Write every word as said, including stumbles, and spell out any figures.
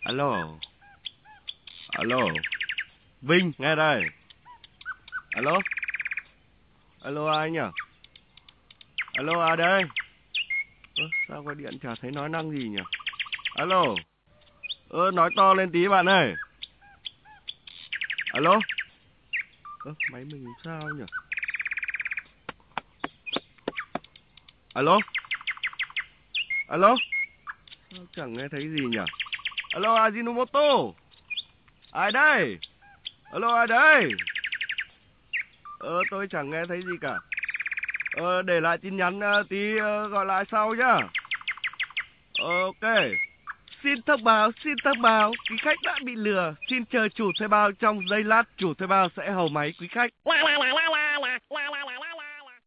Alo. Alo. Vinh, nghe đây. Alo. Alo ai nhỉ? Alo ai đây? Ơ, sao gọi điện chả thấy nói năng gì nhỉ? Alo. Ơ, nói to lên tí bạn ơi. Alo. Ơ, máy mình sao nhỉ? Alo. Alo. Sao chẳng nghe thấy gì nhỉ? Alo Ajinomoto. Ai đây? Alo ai đây? Ờ tôi chẳng nghe thấy gì cả. Ờ để lại tin nhắn uh, tí uh, gọi lại sau nhá. Ok. Xin thông báo, xin thông báo, quý khách đã bị lừa. Xin chờ chủ thuê bao trong giây lát, chủ thuê bao sẽ hầu máy quý khách.